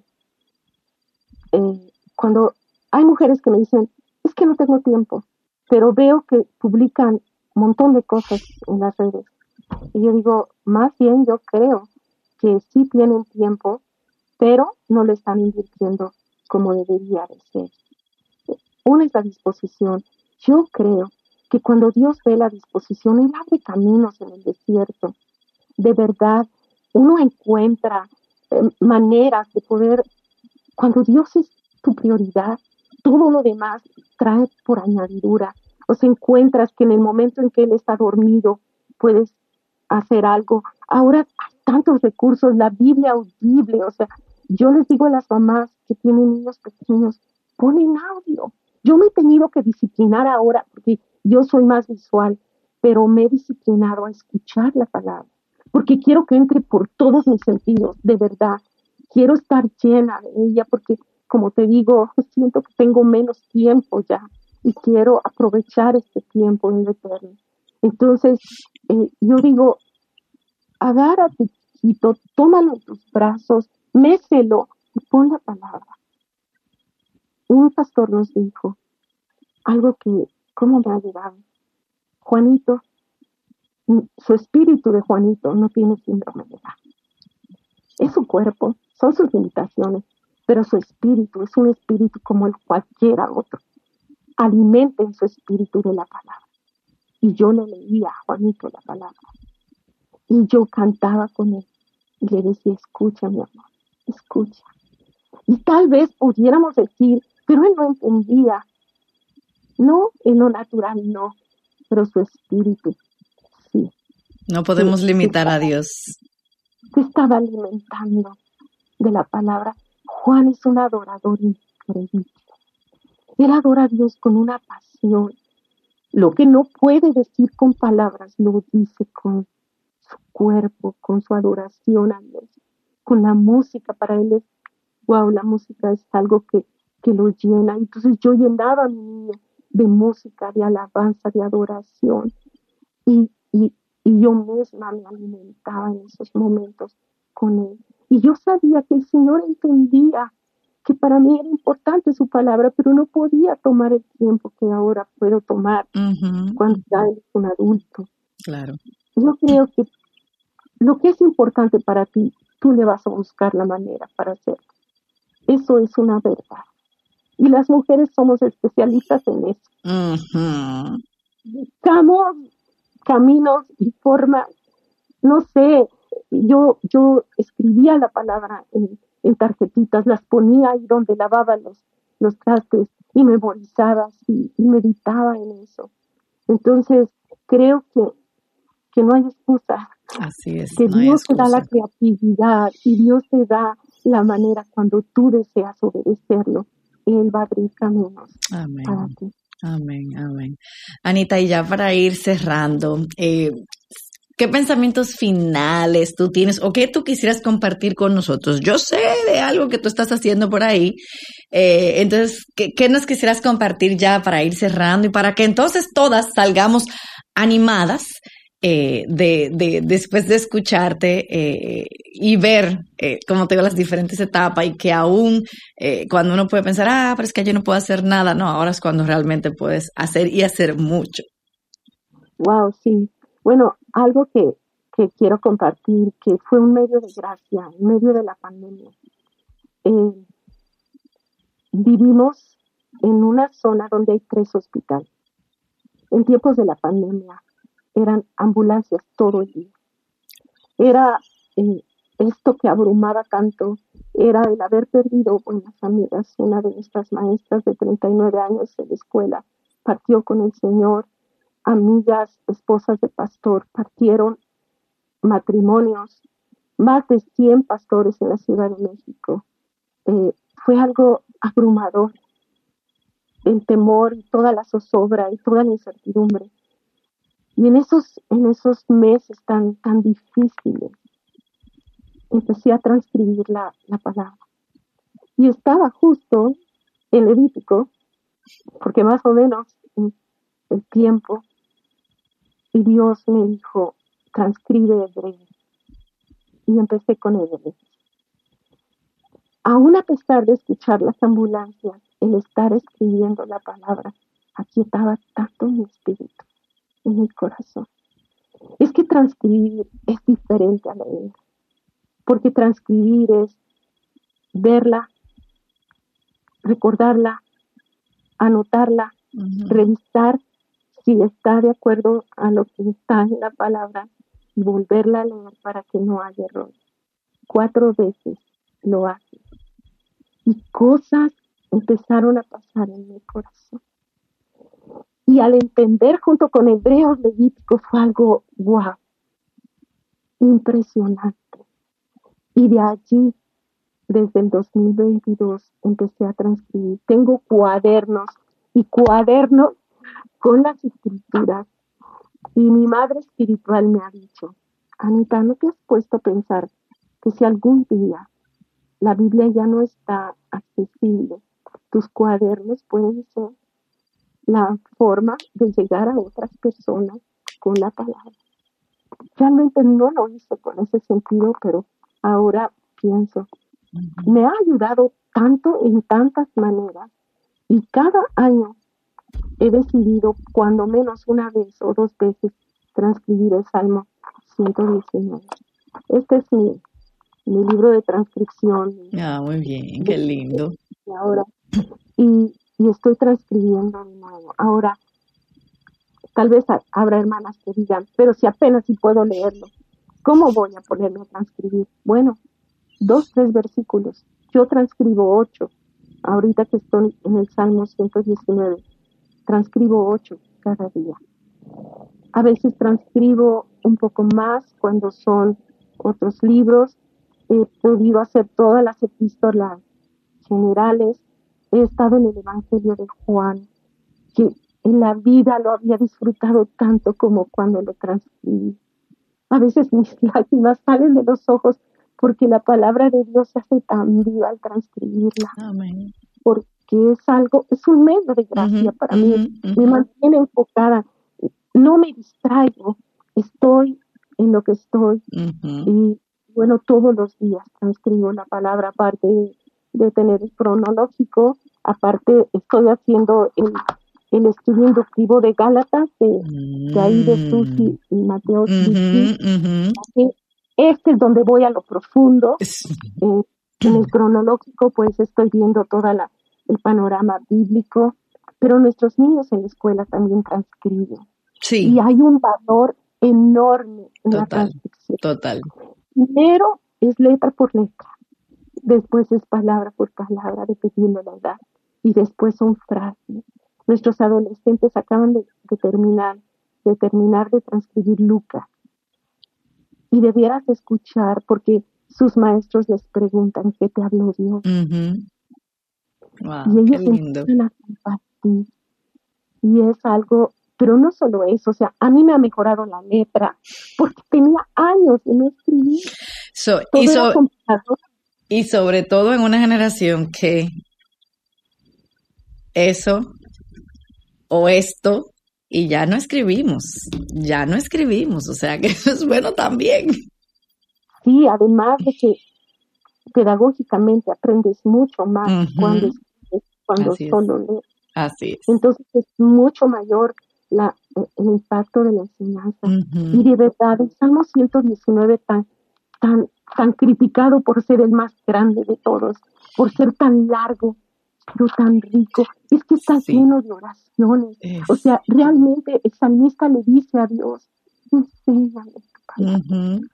Speaker 3: Eh, cuando hay mujeres que me dicen, es que no tengo tiempo, pero veo que publican un montón de cosas en las redes. Y yo digo, más bien yo creo que sí tienen tiempo, pero no lo están invirtiendo como debería de ser. Una es la disposición. Yo creo que cuando Dios ve la disposición, Él abre caminos en el desierto. De verdad, uno encuentra eh, maneras de poder. Cuando Dios es tu prioridad, todo lo demás trae por añadidura. O sea, encuentras que en el momento en que Él está dormido, puedes hacer algo. Ahora hay tantos recursos, la Biblia audible. O sea, yo les digo a las mamás que tienen niños pequeños, ponen audio. Yo me he tenido que disciplinar ahora, porque yo soy más visual, pero me he disciplinado a escuchar la palabra, porque quiero que entre por todos mis sentidos, de verdad. Quiero estar llena de ella porque, como te digo, siento que tengo menos tiempo ya y quiero aprovechar este tiempo en lo eterno. Entonces, eh, yo digo, agarra a tu chiquito, tómalo en tus brazos, méselo y pon la palabra. Un pastor nos dijo algo que, ¿cómo me ha llegado? Juanito, su espíritu de Juanito no tiene síndrome de Down. Es su cuerpo, son sus limitaciones, pero su espíritu es un espíritu como el cualquiera otro. Alimenten su espíritu de la palabra. Y yo le leía a Juanito la palabra. Y yo cantaba con él. Y le decía, escucha, mi amor, escucha. Y tal vez pudiéramos decir, pero él no entendía. No, en lo natural no, pero su espíritu, sí.
Speaker 2: No podemos sí, limitar sí, a Dios.
Speaker 3: Se estaba alimentando de la palabra. Juan es un adorador increíble. Él adora a Dios con una pasión. Lo que no puede decir con palabras, lo dice con su cuerpo, con su adoración a Dios, con la música. Para él es, wow, la música es algo que, que lo llena. Entonces yo llenaba a mi niño de música, de alabanza, de adoración. Y, y Y yo misma me alimentaba en esos momentos con él. Y yo sabía que el Señor entendía que para mí era importante su palabra, pero no podía tomar el tiempo que ahora puedo tomar uh-huh. cuando ya es un adulto.
Speaker 2: Claro.
Speaker 3: Yo creo que lo que es importante para ti, tú le vas a buscar la manera para hacerlo. Eso es una verdad. Y las mujeres somos especialistas en eso.
Speaker 2: Uh-huh.
Speaker 3: Buscamos caminos y formas, no sé, yo, yo escribía la palabra en, en tarjetitas, las ponía ahí donde lavaba los, los trastes y memorizaba y, y meditaba en eso. Entonces, creo que, que no hay excusa.
Speaker 2: Así es.
Speaker 3: Que
Speaker 2: no
Speaker 3: Dios te da la creatividad y Dios te da la manera cuando tú deseas obedecerlo. Él va a abrir caminos
Speaker 2: Amén.
Speaker 3: para ti.
Speaker 2: Amén, amén. Anita, y ya para ir cerrando, eh, ¿qué pensamientos finales tú tienes o qué tú quisieras compartir con nosotros? Yo sé de algo que tú estás haciendo por ahí, eh, entonces, ¿qué, ¿qué nos quisieras compartir ya para ir cerrando y para que entonces todas salgamos animadas eh, de, de después de escucharte eh, y ver, eh, como te digo, las diferentes etapas y que aún eh, cuando uno puede pensar, ah, pero es que yo no puedo hacer nada, no, ahora es cuando realmente puedes hacer y hacer mucho.
Speaker 3: Wow, sí. Bueno, algo que, que quiero compartir, que fue un medio de gracia, en medio de la pandemia. Eh, vivimos en una zona donde hay tres hospitales. En tiempos de la pandemia eran ambulancias todo el día. Era, eh, esto que abrumaba tanto era el haber perdido buenas amigas. Una de nuestras maestras de treinta y nueve años de la escuela partió con el Señor, amigas, esposas de pastor, partieron, matrimonios, más de cien pastores en la Ciudad de México. Eh, fue algo abrumador, el temor y toda la zozobra y toda la incertidumbre. Y en esos, en esos meses tan, tan difíciles, empecé a transcribir la, la palabra. Y estaba justo en Levítico, porque más o menos en el tiempo, y Dios me dijo, transcribe hebreo. Y empecé con hebreo. Aún a pesar de escuchar las ambulancias, el estar escribiendo la palabra, aquietaba tanto mi espíritu, en mi corazón. Es que transcribir es diferente a leer, porque transcribir es verla, recordarla, anotarla, uh-huh. revisar si está de acuerdo a lo que está en la palabra y volverla a leer para que no haya error. Cuatro veces lo hace. Y cosas empezaron a pasar en mi corazón. Y al entender junto con Hebreos Levítico fue algo wow, impresionante. Y de allí, desde el dos mil veintidós, empecé a transcribir. Tengo cuadernos y cuadernos con las escrituras. Y mi madre espiritual me ha dicho, Anita, ¿no te has puesto a pensar que si algún día la Biblia ya no está accesible, tus cuadernos pueden ser la forma de llegar a otras personas con la palabra? Realmente no lo hice con ese sentido, pero ahora pienso, uh-huh. me ha ayudado tanto en tantas maneras, y cada año he decidido cuando menos una vez o dos veces transcribir el Salmo ciento diecinueve. Este es mi, mi libro de transcripción.
Speaker 2: Ah, muy bien, qué lindo.
Speaker 3: Y ahora, y, y estoy transcribiendo de nuevo. Ahora, tal vez habrá hermanas que digan, pero si apenas si puedo leerlo, ¿cómo voy a ponerme a transcribir? Bueno, dos, tres versículos. Yo transcribo ocho. Ahorita que estoy en el Salmo ciento diecinueve, transcribo ocho cada día. A veces transcribo un poco más cuando son otros libros. He podido hacer todas las epístolas generales. He estado en el Evangelio de Juan, que en la vida lo había disfrutado tanto como cuando lo transcribí. A veces mis lágrimas salen de los ojos porque la palabra de Dios se hace tan viva al transcribirla.
Speaker 2: Amén.
Speaker 3: Porque es algo, es un medio de gracia uh-huh, para uh-huh, mí. Uh-huh. Me mantiene enfocada. No me distraigo. Estoy en lo que estoy. Uh-huh. Y bueno, todos los días transcribo la palabra, aparte de, de tener el cronológico. Aparte, estoy haciendo el, el estudio inductivo de Gálatas, de, uh-huh. de ahí de Susi y Mateo. Uh-huh, uh-huh. Este es donde voy a lo profundo. Eh, en el cronológico, pues estoy viendo toda la el panorama bíblico, pero nuestros niños en la escuela también transcriben.
Speaker 2: Sí.
Speaker 3: Y hay un valor enorme en
Speaker 2: total,
Speaker 3: la transcripción.
Speaker 2: Total.
Speaker 3: Primero es letra por letra, después es palabra por palabra, dependiendo la edad, y después son frases. Nuestros adolescentes acaban de, de terminar, de terminar de transcribir Lucas, y debieras escuchar porque sus maestros les preguntan ¿qué te habló Dios?
Speaker 2: Uh-huh. Wow,
Speaker 3: y ellos
Speaker 2: qué lindo.
Speaker 3: empiezan a compartir. Y es algo, pero no solo eso, o sea, a mí me ha mejorado la letra, porque tenía años de no escribir.
Speaker 2: So, y, so, y sobre todo en una generación que eso o esto, y ya no escribimos, ya no escribimos, o sea que eso es bueno también.
Speaker 3: Sí, además de que pedagógicamente aprendes mucho más uh-huh. cuando escribes, cuando Así solo
Speaker 2: es.
Speaker 3: lees.
Speaker 2: Así es.
Speaker 3: Entonces es mucho mayor la, el impacto de la enseñanza. Uh-huh. Y de verdad, el Salmo ciento diecinueve tan, tan, tan criticado por ser el más grande de todos, por ser tan largo, pero tan rico, es que está sí. lleno de oraciones. Es. O sea, realmente el salmista le dice a Dios, enséñame tu palabra. Uh-huh.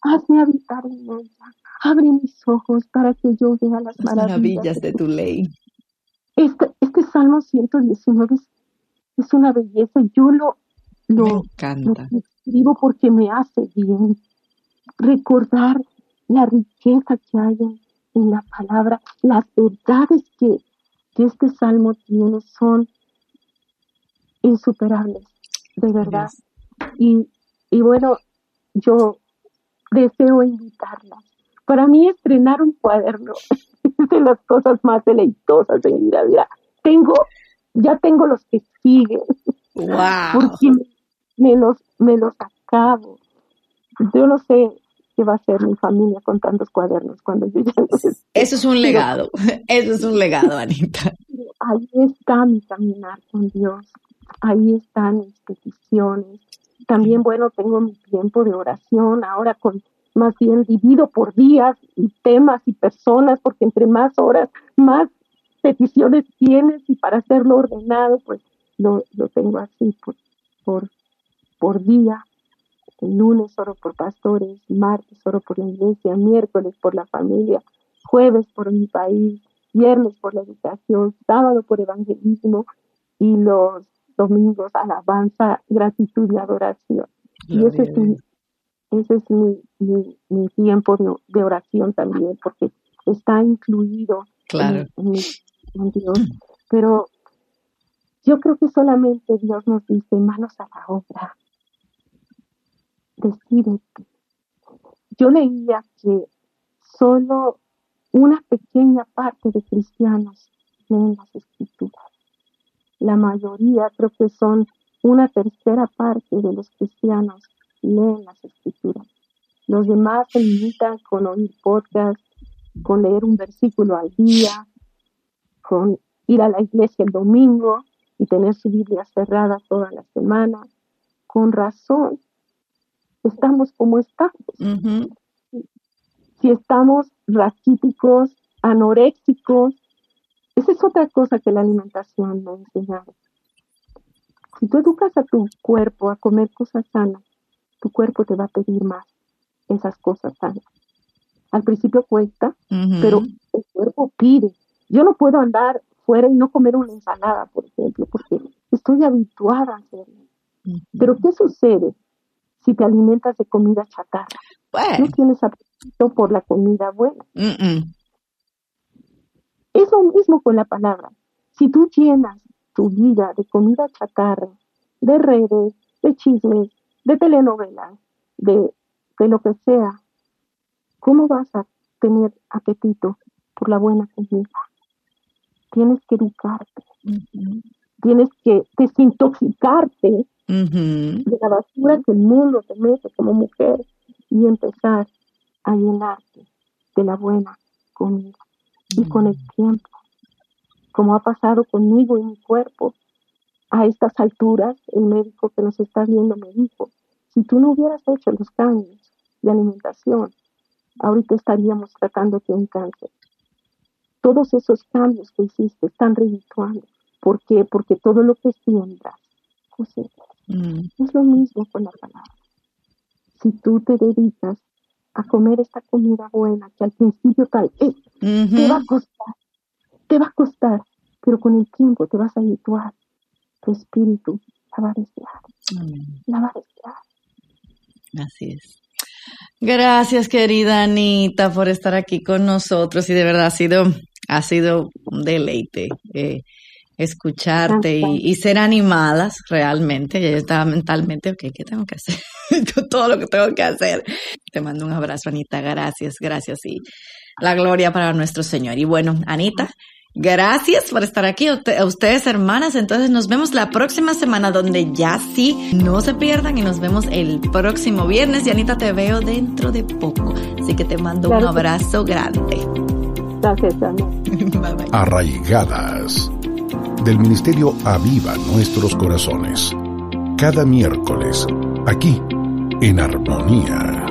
Speaker 3: hazme habitar en ella. Abre mis ojos para que yo vea las,
Speaker 2: las
Speaker 3: maravillas,
Speaker 2: maravillas de tu ley.
Speaker 3: Este, este Salmo ciento diecinueve es, es una belleza. Yo lo, lo,
Speaker 2: me encanta.
Speaker 3: lo escribo porque me hace bien. Recordar la riqueza que hay en, en la palabra, las verdades que, que este Salmo tiene son insuperables, de verdad. Yes. Y, y bueno, yo deseo invitarlas. Para mí estrenar un cuaderno es de las cosas más deleitosas de mi vida. Mira, tengo, ya tengo los que siguen.
Speaker 2: Wow.
Speaker 3: Porque me los, me los acabo. Yo no sé qué va a hacer mi familia con tantos cuadernos cuando yo ya no esté.
Speaker 2: Eso es un legado. Pero, eso es un legado, Anita.
Speaker 3: Ahí está mi caminar con Dios. Ahí están mis peticiones. También, bueno, tengo mi tiempo de oración ahora con más bien divido por días y temas y personas, porque entre más horas, más peticiones tienes, y para hacerlo ordenado, pues lo, lo tengo así por, por, por día. El lunes oro por pastores, martes oro por la iglesia, miércoles por la familia, jueves por mi país, viernes por la educación, sábado por evangelismo y los domingos alabanza, gratitud y adoración. Gloria. Y ese es mi Ese es mi, mi, mi tiempo de, de oración también, porque está incluido
Speaker 2: claro.
Speaker 3: en, en, mi, en Dios. Pero yo creo que solamente Dios nos dice, manos a la obra, decídete. Yo leía que solo una pequeña parte de cristianos leen las Escrituras. La mayoría, creo que son una tercera parte de los cristianos, leen las Escrituras. Los demás se limitan con oír podcast, con leer un versículo al día, con ir a la iglesia el domingo y tener su Biblia cerrada toda la semana. Con razón, estamos como estamos.
Speaker 2: Uh-huh.
Speaker 3: Si estamos raquíticos, anoréxicos, esa es otra cosa que la alimentación me ha enseñado. Si tú educas a tu cuerpo a comer cosas sanas, tu cuerpo te va a pedir más esas cosas sanas. Al principio cuesta, uh-huh. pero el cuerpo pide. Yo no puedo andar fuera y no comer una ensalada, por ejemplo, porque estoy habituada a hacerlo. Uh-huh. Pero ¿qué sucede si te alimentas de comida chatarra?
Speaker 2: Bueno.
Speaker 3: No tienes apetito por la comida buena.
Speaker 2: Uh-uh.
Speaker 3: Es lo mismo con la palabra. Si tú llenas tu vida de comida chatarra, de redes, de chismes, de telenovelas, de, de lo que sea, ¿cómo vas a tener apetito por la buena comida? Tienes que educarte. Uh-huh. Tienes que desintoxicarte uh-huh. de la basura que el mundo te mete como mujer y empezar a llenarte de la buena comida. Uh-huh. Y con el tiempo, como ha pasado conmigo y mi cuerpo, a estas alturas, el médico que nos está viendo me dijo, si tú no hubieras hecho los cambios de alimentación, ahorita estaríamos tratándote un cáncer. Todos esos cambios que hiciste están redituando. ¿Por qué? Porque todo lo que siembras, cosechas. Mm. Es lo mismo con la palabra. Si tú te dedicas a comer esta comida buena, que al principio tal vez uh-huh. te va a costar, te va a costar, pero con el tiempo te vas a habituar. Tu espíritu la va a desear. Mm. La va a desear.
Speaker 2: Así es. Gracias, querida Anita, por estar aquí con nosotros, y de verdad ha sido, ha sido un deleite eh, escucharte y, y ser animadas realmente. Ya yo estaba mentalmente, ok, ¿qué tengo que hacer? Todo lo que tengo que hacer. Te mando un abrazo, Anita, gracias, gracias, y la gloria para nuestro Señor. Y bueno, Anita, gracias por estar aquí. A ustedes, hermanas, entonces nos vemos la próxima semana, donde ya sí, no se pierdan, y nos vemos el próximo viernes. Y Anita, te veo dentro de poco, así que te mando claro. un abrazo grande.
Speaker 3: Gracias, Ana.
Speaker 2: Bye, bye.
Speaker 1: Arraigadas, del Ministerio Aviva Nuestros Corazones, cada miércoles, aquí en Armonía.